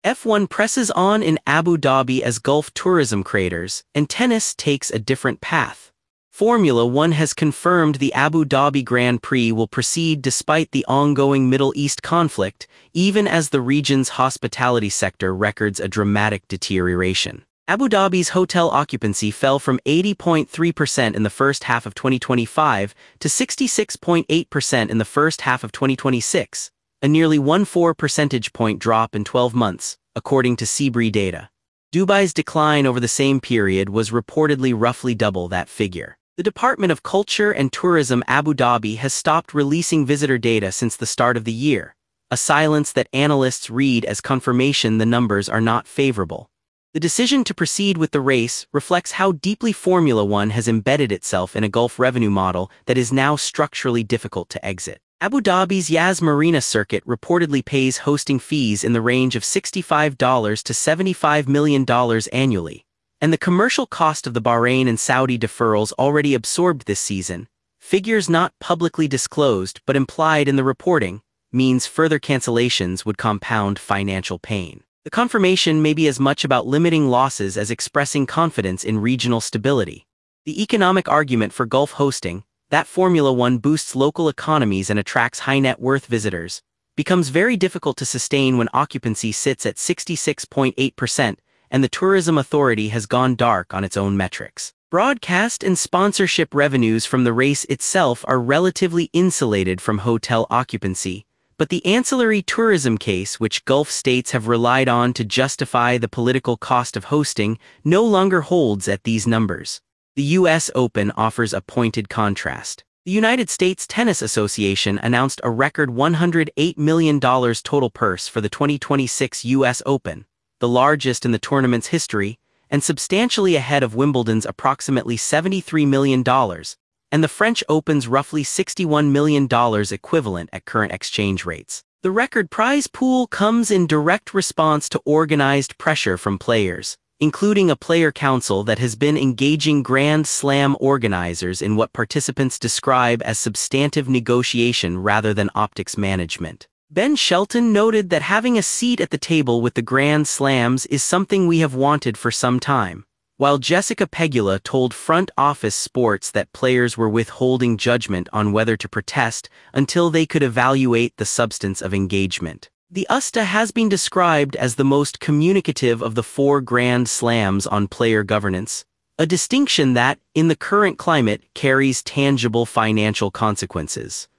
F1 presses on in Abu Dhabi as Gulf tourism craters, and tennis takes a different path. Formula One has confirmed the Abu Dhabi Grand Prix will proceed despite the ongoing Middle East conflict, even as the region's hospitality sector records a dramatic deterioration. Abu Dhabi's hotel occupancy fell from 80.3% in the first half of 2025 to 66.8% in the first half of 2026, a nearly 1.4 percentage point drop in 12 months, according to Seabree data. Dubai's decline over the same period was reportedly roughly double that figure. The Department of Culture and Tourism Abu Dhabi has stopped releasing visitor data since the start of the year, a silence that analysts read as confirmation the numbers are not favorable. The decision to proceed with the race reflects how deeply Formula One has embedded itself in a Gulf revenue model that is now structurally difficult to exit. Abu Dhabi's Yas Marina circuit reportedly pays hosting fees in the range of $65 to $75 million annually, and the commercial cost of the Bahrain and Saudi deferrals already absorbed this season, figures not publicly disclosed but implied in the reporting, means further cancellations would compound financial pain. The confirmation may be as much about limiting losses as expressing confidence in regional stability. The economic argument for Gulf hosting, that Formula One boosts local economies and attracts high-net-worth visitors, becomes very difficult to sustain when occupancy sits at 66.8% and the tourism authority has gone dark on its own metrics. Broadcast and sponsorship revenues from the race itself are relatively insulated from hotel occupancy, but the ancillary tourism case which Gulf states have relied on to justify the political cost of hosting no longer holds at these numbers. The U.S. Open offers a pointed contrast. The United States Tennis Association announced a record $108 million total purse for the 2026 U.S. Open, the largest in the tournament's history, and substantially ahead of Wimbledon's approximately $73 million, and the French Open's roughly $61 million equivalent at current exchange rates. The record prize pool comes in direct response to organized pressure from players, including a player council that has been engaging Grand Slam organizers in what participants describe as substantive negotiation rather than optics management. Ben Shelton noted that having a seat at the table with the Grand Slams is something we have wanted for some time, while Jessica Pegula told Front Office Sports that players were withholding judgment on whether to protest until they could evaluate the substance of engagement. The USTA has been described as the most communicative of the 4 Grand Slams on player governance, a distinction that, in the current climate, carries tangible financial consequences.